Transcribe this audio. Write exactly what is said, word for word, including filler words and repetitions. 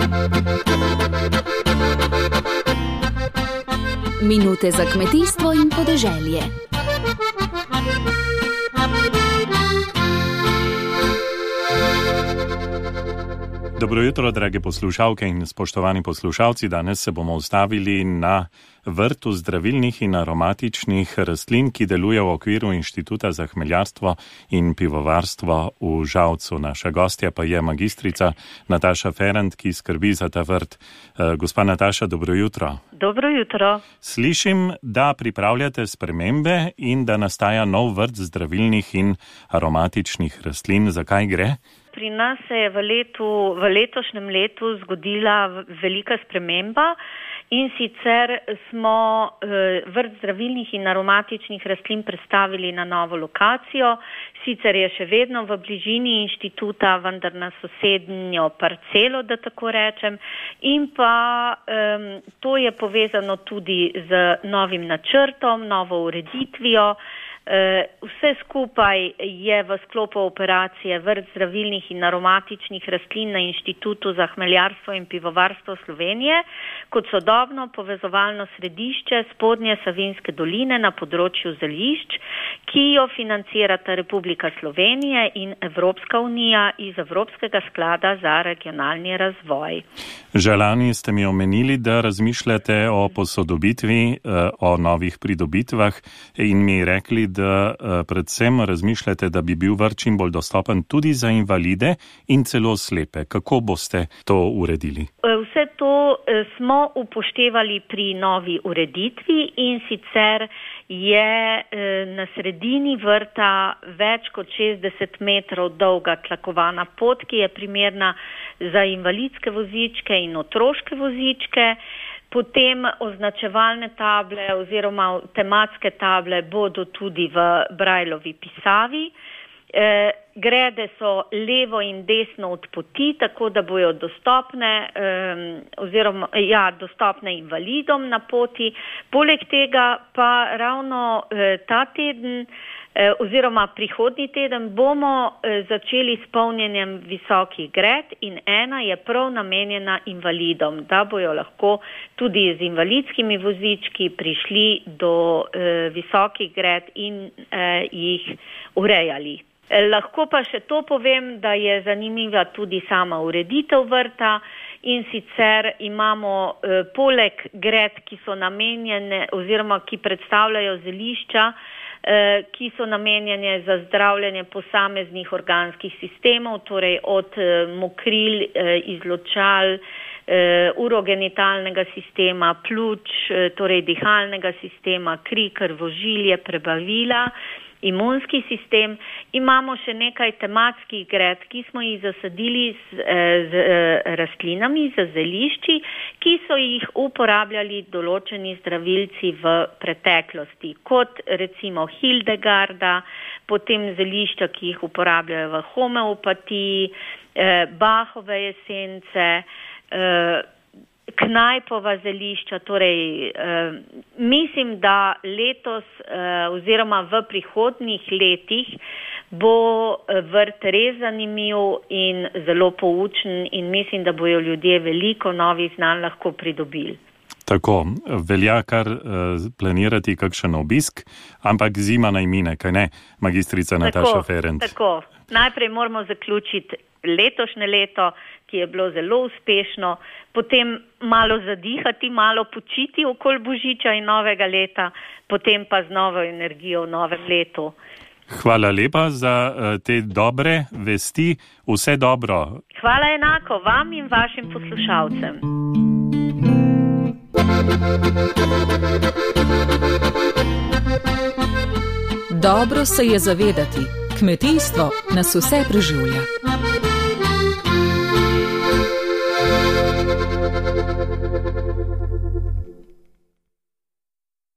Minute za kmetijstvo in podeželje. Dobro jutro, drage poslušalke in spoštovani poslušalci. Danes se bomo ustavili na vrtu zdravilnih in aromatičnih rastlin, ki deluje v okviru Inštituta za hmeljarstvo in pivovarstvo v Žalcu. Naša gostja pa je magistrica Nataša Ferent, ki skrbi za ta vrt. Gospa Nataša, dobro jutro. Dobro jutro. Slišim, da pripravljate spremembe in da nastaja nov vrt zdravilnih in aromatičnih rastlin. Zakaj gre? Pri nas se je v, letu, v letošnjem letu zgodila velika sprememba in sicer smo eh, vrt zdravilnih in aromatičnih rastlin predstavili na novo lokacijo. Sicer je še vedno v bližini inštituta, vendar na sosednjo parcelo, da tako rečem. In pa eh, to je povezano tudi z novim načrtom, novo ureditvijo. Vse skupaj je v sklopu operacije vrt zdravilnih in aromatičnih rastlin na Inštitutu za hmeljarstvo in pivovarstvo Slovenije kot sodobno povezovalno središče Spodnje Savinjske doline na področju zelišč, ki jo financirata Republika Slovenije in Evropska unija iz Evropskega sklada za regionalni razvoj. Že lani ste mi omenili, da razmišljate o posodobitvi, o novih pridobitvah in mi rekli, da predvsem razmišljate, da bi bil vrt čim bolj dostopen tudi za invalide in celo slepe. Kako boste to uredili? Vse to smo upoštevali pri novi ureditvi in sicer je na sredini vrta več kot šestdeset metrov dolga tlakovana pot, ki je primerna za invalidske vozičke in otroške vozičke. Potem označevalne table oziroma tematske table bodo tudi v Brajlovi pisavi. E, grede so levo in desno od poti, tako da bojo dostopne, um, oziroma, ja, dostopne invalidom na poti. Poleg tega pa ravno eh, ta teden eh, oziroma prihodnji teden bomo eh, začeli s polnjenjem visokih gred in ena je prav namenjena invalidom, da bojo lahko tudi z invalidskimi vozički prišli do eh, visokih gred in eh, jih urejali. Lahko pa še to povem, da je zanimiva tudi sama ureditev vrta in sicer imamo eh, poleg gred, ki so namenjene oziroma ki predstavljajo zelišča, eh, ki so namenjene za zdravljenje posameznih organskih sistemov, torej od eh, mokril, eh, izločal, eh, urogenitalnega sistema, pljuč, eh, torej dihalnega sistema, kri, krvožilje, prebavila, imunski sistem. Imamo še nekaj tematskih gred, ki smo jih zasadili z, z rastlinami, z zelišči, ki so jih uporabljali določeni zdravilci v preteklosti, kot recimo Hildegarda, potem zelišča, ki jih uporabljajo v homeopatiji, Bachove esence, Knajpova zelišča, torej eh, mislim, da letos eh, oziroma v prihodnjih letih bo vrt res zanimiv in zelo poučen in mislim, da bojo ljudje veliko novih znanj lahko pridobili. Tako, velja kar uh, planirati kakšen obisk, ampak zima naj mine, kaj ne, magistrica Nataša Ferent? Tako, najprej moramo zaključiti letošnje leto, ki je bilo zelo uspešno, potem malo zadihati, malo počiti okoli Božiča in novega leta, potem pa z novo energijo v novem letu. Hvala lepa za uh, te dobre vesti, vse dobro. Hvala enako vam in vašim poslušalcem. Dobro se je zavedati, kmetijstvo nas vse preživlja.